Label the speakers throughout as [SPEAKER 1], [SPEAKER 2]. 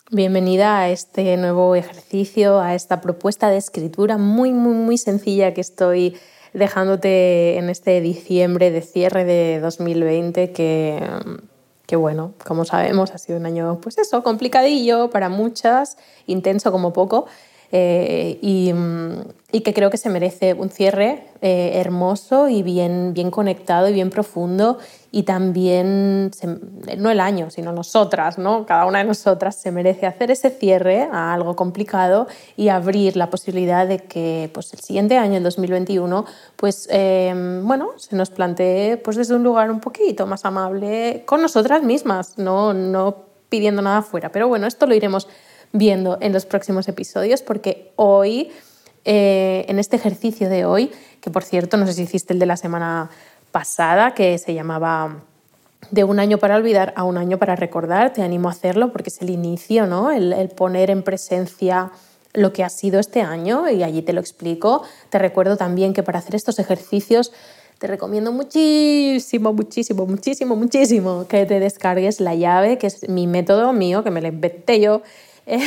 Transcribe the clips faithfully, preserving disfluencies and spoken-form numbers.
[SPEAKER 1] Bienvenida a este nuevo ejercicio, a esta propuesta de escritura muy, muy, muy sencilla que estoy dejándote en este diciembre de cierre de dos mil veinte que, que bueno, como sabemos ha sido un año, pues eso, complicadillo para muchas, intenso como poco, eh, y, y que creo que se merece un cierre eh, hermoso y bien, bien conectado y bien profundo. Y también, no el año, sino nosotras, ¿no? Cada una de nosotras se merece hacer ese cierre a algo complicado y abrir la posibilidad de que pues, el siguiente año, el dos mil veintiuno, pues, eh, bueno, se nos plantee pues, desde un lugar un poquito más amable con nosotras mismas, no, no pidiendo nada fuera. Pero bueno, esto lo iremos viendo en los próximos episodios porque hoy, eh, en este ejercicio de hoy, que por cierto, no sé si hiciste el de la semana pasada, que se llamaba De un año para olvidar a un año para recordar. Te animo a hacerlo porque es el inicio, ¿no? El, el poner en presencia lo que ha sido este año y allí te lo explico. Te recuerdo también que para hacer estos ejercicios te recomiendo muchísimo, muchísimo, muchísimo, muchísimo que te descargues La Llave, que es mi método mío, que me lo inventé yo, eh,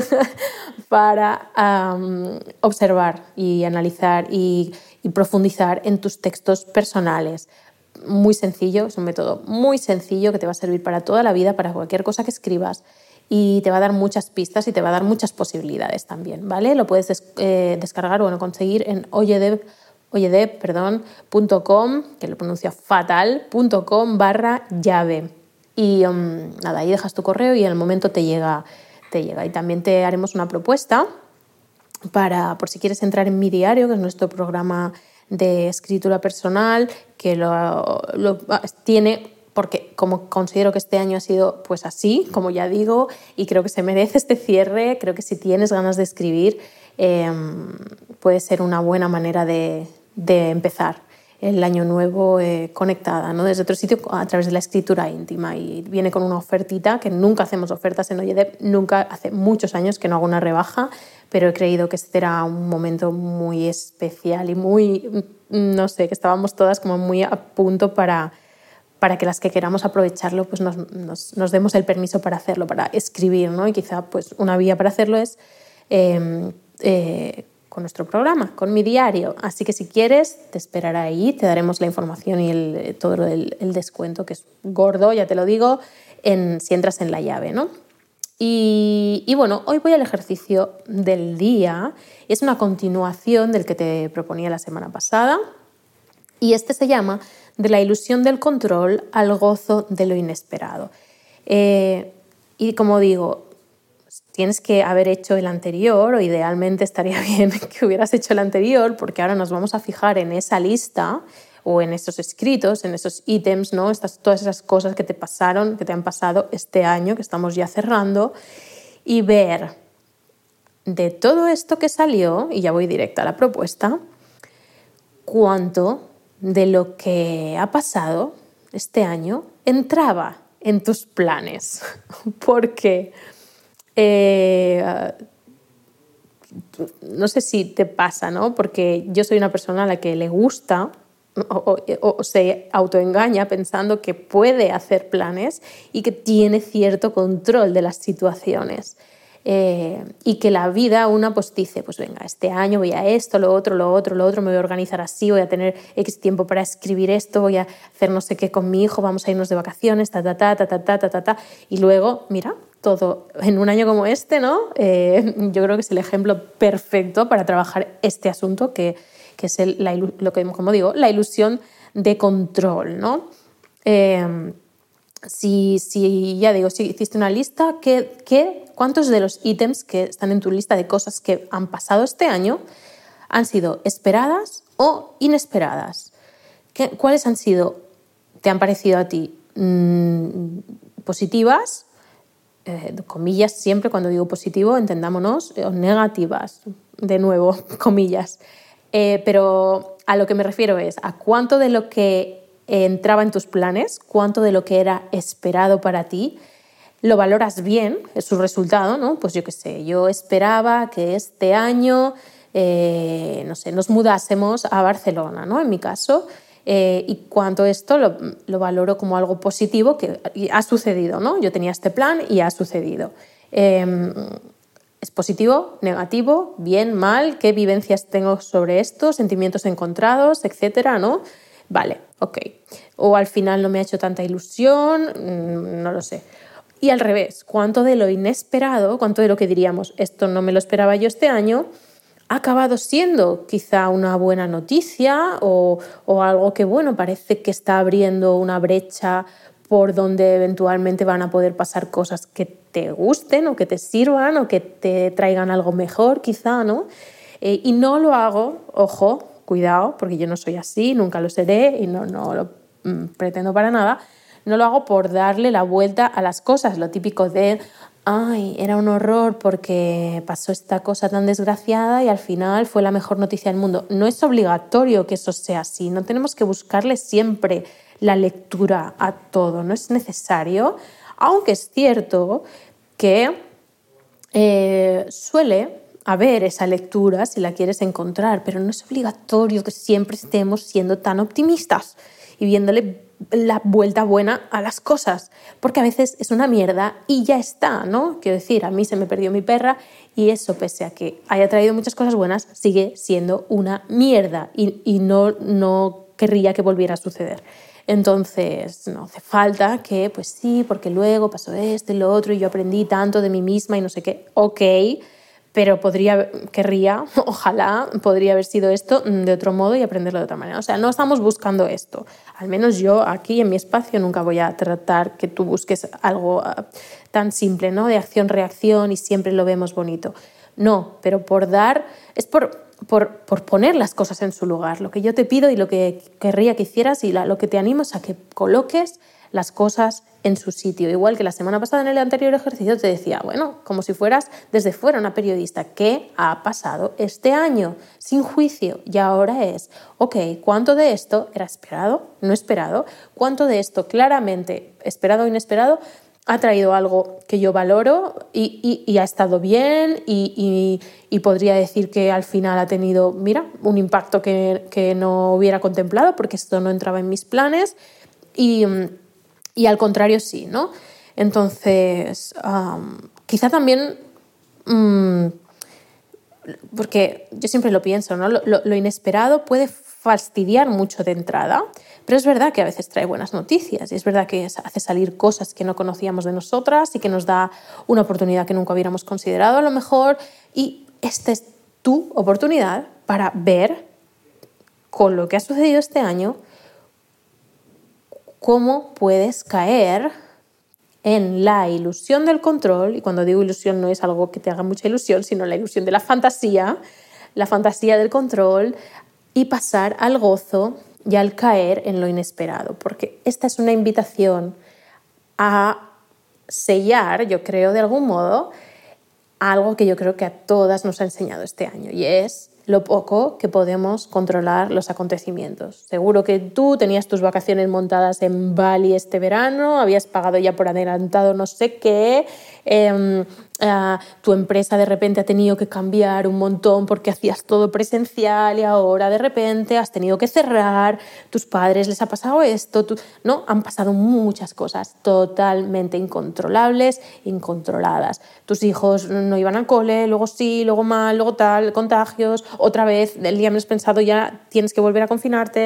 [SPEAKER 1] para um, observar y analizar y y profundizar en tus textos personales. Muy sencillo, es un método muy sencillo que te va a servir para toda la vida, para cualquier cosa que escribas y te va a dar muchas pistas y te va a dar muchas posibilidades también, ¿vale? Lo puedes des- eh, descargar o bueno, conseguir en oyedev, oyedev, perdón, punto com, que lo pronuncio fatal, punto com barra llave. Y um, nada, ahí dejas tu correo y en el momento te llega, te llega. Y también te haremos una propuesta para, por si quieres entrar en Mi Diario, que es nuestro programa de escritura personal, que lo, lo tiene, porque como considero que este año ha sido pues así, como ya digo, y creo que se merece este cierre, creo que si tienes ganas de escribir, eh, puede ser una buena manera de, de empezar el año nuevo eh, conectada, ¿no? Desde otro sitio a través de la escritura íntima, y viene con una ofertita, que nunca hacemos ofertas en Oyedev, nunca, hace muchos años que no hago una rebaja, pero he creído que este era un momento muy especial y muy, no sé, que estábamos todas como muy a punto para, para que las que queramos aprovecharlo pues nos, nos, nos demos el permiso para hacerlo, para escribir, ¿no? Y quizá pues una vía para hacerlo es eh, eh, con nuestro programa, con Mi Diario. Así que si quieres, te esperará ahí, te daremos la información y el, todo el, el descuento, que es gordo, ya te lo digo, en, si entras en La Llave, ¿no? Y, y bueno, hoy voy al ejercicio del día. Es una continuación del que te proponía la semana pasada y este se llama De la ilusión del control al gozo de lo inesperado. Eh, y como digo, tienes que haber hecho el anterior, o idealmente estaría bien que hubieras hecho el anterior, porque ahora nos vamos a fijar en esa lista o en esos escritos, en esos ítems, ¿no? Estas, todas esas cosas que te pasaron, que te han pasado este año, que estamos ya cerrando, y ver de todo esto que salió, y ya voy directa a la propuesta, cuánto de lo que ha pasado este año entraba en tus planes. Porque eh, no sé si te pasa, ¿no? Porque yo soy una persona a la que le gusta o, o, o se autoengaña pensando que puede hacer planes y que tiene cierto control de las situaciones. Eh, y que la vida una pues dice, pues venga, este año voy a esto, lo otro, lo otro, lo otro, me voy a organizar así, voy a tener X tiempo para escribir esto, voy a hacer no sé qué con mi hijo, vamos a irnos de vacaciones, ta, ta, ta, ta, ta, ta, ta, ta, ta. Y luego, mira, todo en un año como este, ¿no? Eh, yo creo que es el ejemplo perfecto para trabajar este asunto que, que es el, la, lo que, como digo, la ilusión de control, ¿no? Eh, si, si, ya digo, si hiciste una lista, ¿qué, qué, ¿cuántos de los ítems que están en tu lista de cosas que han pasado este año han sido esperadas o inesperadas? ¿Qué, ¿Cuáles han sido, te han parecido a ti mmm, positivas? Eh, comillas siempre, cuando digo positivo, entendámonos, o negativas, de nuevo, comillas. Eh, pero a lo que me refiero es a cuánto de lo que entraba en tus planes, cuánto de lo que era esperado para ti, lo valoras bien, es su resultado, ¿no? Pues yo qué sé, yo esperaba que este año, eh, no sé, nos mudásemos a Barcelona, ¿no? En mi caso, Eh, y cuánto esto lo, lo valoro como algo positivo que ha sucedido, ¿no? Yo tenía este plan y ha sucedido. Eh, ¿Es positivo, negativo, bien, mal? ¿Qué vivencias tengo sobre esto? ¿Sentimientos encontrados, etcétera, ¿no? Vale, ok. O al final no me ha hecho tanta ilusión, no lo sé. Y al revés, ¿cuánto de lo inesperado, cuánto de lo que diríamos, esto no me lo esperaba yo este año, ha acabado siendo quizá una buena noticia o, o algo que, bueno, parece que está abriendo una brecha por donde eventualmente van a poder pasar cosas que te gusten o que te sirvan o que te traigan algo mejor quizá, ¿no? Eh, y no lo hago, ojo, cuidado, porque yo no soy así, nunca lo seré y no, no lo mm, pretendo para nada, no lo hago por darle la vuelta a las cosas, lo típico de, ay, era un horror porque pasó esta cosa tan desgraciada y al final fue la mejor noticia del mundo. No es obligatorio que eso sea así, no tenemos que buscarle siempre la lectura a todo, no es necesario, aunque es cierto que eh, suele haber esa lectura si la quieres encontrar, pero no es obligatorio que siempre estemos siendo tan optimistas y viéndole la vuelta buena a las cosas, porque a veces es una mierda y ya está, ¿no? Quiero decir, a mí se me perdió mi perra y eso, pese a que haya traído muchas cosas buenas, sigue siendo una mierda y, y no, no querría que volviera a suceder. Entonces, no hace falta que, pues sí, porque luego pasó esto y lo otro y yo aprendí tanto de mí misma y no sé qué. Ok, pero podría, querría, ojalá, podría haber sido esto de otro modo y aprenderlo de otra manera. O sea, no estamos buscando esto. Al menos yo aquí en mi espacio nunca voy a tratar que tú busques algo tan simple, ¿no? De acción-reacción y siempre lo vemos bonito. No, pero por dar, es por... Por, por poner las cosas en su lugar. Lo que yo te pido y lo que querría que hicieras y la, lo que te animo es a que coloques las cosas en su sitio. Igual que la semana pasada en el anterior ejercicio te decía, bueno, como si fueras desde fuera una periodista, ¿qué ha pasado este año? Sin juicio. Y ahora es, ok, ¿cuánto de esto era esperado, no esperado? ¿Cuánto de esto claramente esperado o inesperado ha traído algo que yo valoro y, y, y ha estado bien y, y, y podría decir que al final ha tenido, mira, un impacto que, que no hubiera contemplado porque esto no entraba en mis planes y, y al contrario sí, ¿no? Entonces, um, quizá también, um, porque yo siempre lo pienso, ¿no? Lo, lo, lo inesperado puede fastidiar mucho de entrada, pero es verdad que a veces trae buenas noticias y es verdad que hace salir cosas que no conocíamos de nosotras y que nos da una oportunidad que nunca hubiéramos considerado a lo mejor, y esta es tu oportunidad para ver con lo que ha sucedido este año cómo puedes caer en la ilusión del control, y cuando digo ilusión no es algo que te haga mucha ilusión, sino la ilusión de la fantasía, la fantasía del control, y pasar al gozo y al caer en lo inesperado, porque esta es una invitación a sellar, yo creo, de algún modo, algo que yo creo que a todas nos ha enseñado este año, y es lo poco que podemos controlar los acontecimientos. Seguro que tú tenías tus vacaciones montadas en Bali este verano, habías pagado ya por adelantado no sé qué, eh, eh, tu empresa de repente ha tenido que cambiar un montón porque hacías todo presencial y ahora de repente has tenido que cerrar, tus padres les ha pasado esto, tú, ¿no? Han pasado muchas cosas totalmente incontrolables, incontroladas. Tus hijos no iban al cole, luego sí, luego mal, luego tal, contagios, otra vez, el día menos pensado ya tienes que volver a confinarte,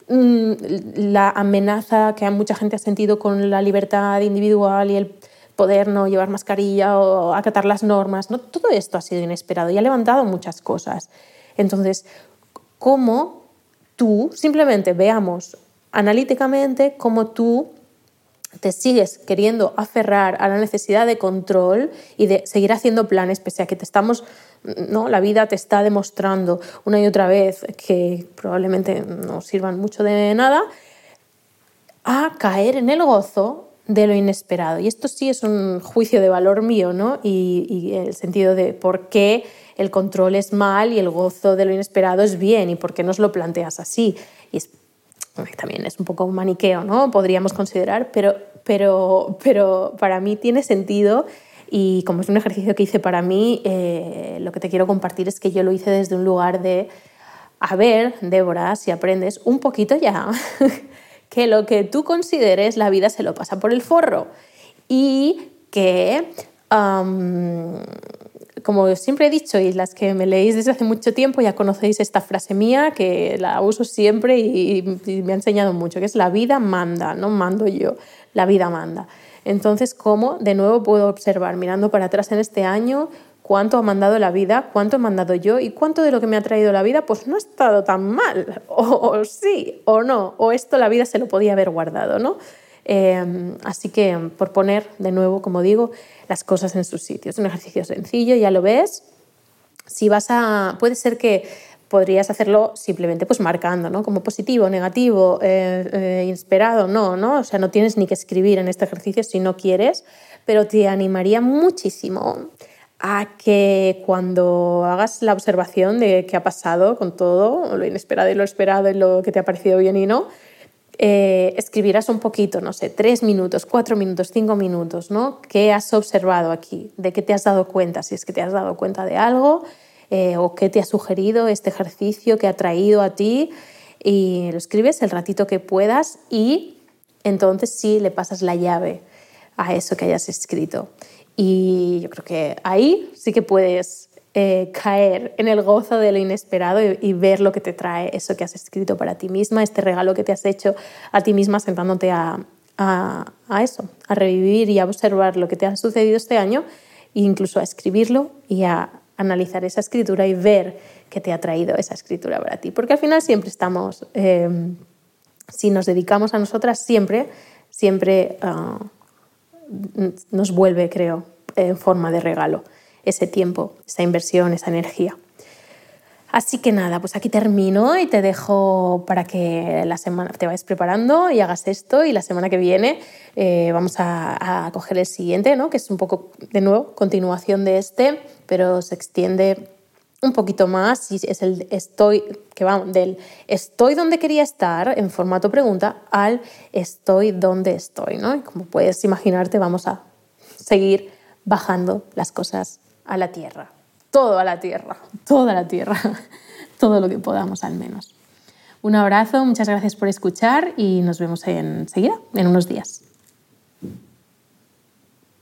[SPEAKER 1] la amenaza que mucha gente ha sentido con la libertad individual y el poder no llevar mascarilla o acatar las normas, ¿no? Todo esto ha sido inesperado y ha levantado muchas cosas. Entonces, ¿cómo tú, simplemente veamos analíticamente cómo tú te sigues queriendo aferrar a la necesidad de control y de seguir haciendo planes pese a que te estamos, ¿no? La vida te está demostrando una y otra vez que probablemente no sirvan mucho de nada, a caer en el gozo de lo inesperado. Y esto sí es un juicio de valor mío, ¿no? Y, y el sentido de por qué el control es mal y el gozo de lo inesperado es bien y por qué nos lo planteas así. Y es, también es un poco un maniqueo, ¿no? Podríamos considerar, pero, pero, pero para mí tiene sentido. Y como es un ejercicio que hice para mí, eh, lo que te quiero compartir es que yo lo hice desde un lugar de, a ver, Débora, si aprendes un poquito ya, que lo que tú consideres la vida se lo pasa por el forro y que Um, como siempre he dicho, y las que me leéis desde hace mucho tiempo ya conocéis esta frase mía que la uso siempre y, y me ha enseñado mucho, que es la vida manda, no mando yo, la vida manda. Entonces, ¿cómo de nuevo puedo observar, mirando para atrás en este año, cuánto ha mandado la vida, cuánto he mandado yo y cuánto de lo que me ha traído la vida pues no ha estado tan mal, o, o sí, o no, o esto la vida se lo podía haber guardado, ¿no? Eh, así que por poner de nuevo, como digo, las cosas en sus sitios. Es un ejercicio sencillo, ya lo ves. Si vas a, puede ser que podrías hacerlo simplemente pues marcando, ¿no? Como positivo, negativo, eh, eh, inesperado, no, no, o sea, no tienes ni que escribir en este ejercicio si no quieres, pero te animaría muchísimo a que cuando hagas la observación de qué ha pasado con todo, lo inesperado y lo esperado y lo que te ha parecido bien y no, Eh, escribirás un poquito, no sé, tres minutos, cuatro minutos, cinco minutos, ¿no? ¿Qué has observado aquí? ¿De qué te has dado cuenta? Si es que te has dado cuenta de algo eh, o qué te ha sugerido este ejercicio que ha traído a ti, y lo escribes el ratito que puedas y entonces sí le pasas la llave a eso que hayas escrito. Y yo creo que ahí sí que puedes Eh, caer en el gozo de lo inesperado y, y ver lo que te trae eso que has escrito para ti misma, este regalo que te has hecho a ti misma sentándote a, a, a eso, a revivir y a observar lo que te ha sucedido este año e incluso a escribirlo y a analizar esa escritura y ver qué te ha traído esa escritura para ti. Porque al final siempre estamos, eh, si nos dedicamos a nosotras, siempre, siempre uh, nos vuelve, creo, en forma de regalo ese tiempo, esa inversión, esa energía. Así que nada, pues aquí termino y te dejo para que la semana te vayas preparando y hagas esto, y la semana que viene eh, vamos a, a coger el siguiente, ¿no? Que es un poco, de nuevo, continuación de este, pero se extiende un poquito más y es el estoy, que va del estoy donde quería estar en formato pregunta al estoy donde estoy, ¿no? Y como puedes imaginarte, vamos a seguir bajando las cosas a la tierra, todo a la tierra, toda la tierra, todo lo que podamos al menos. Un abrazo, muchas gracias por escuchar y nos vemos enseguida, en unos días.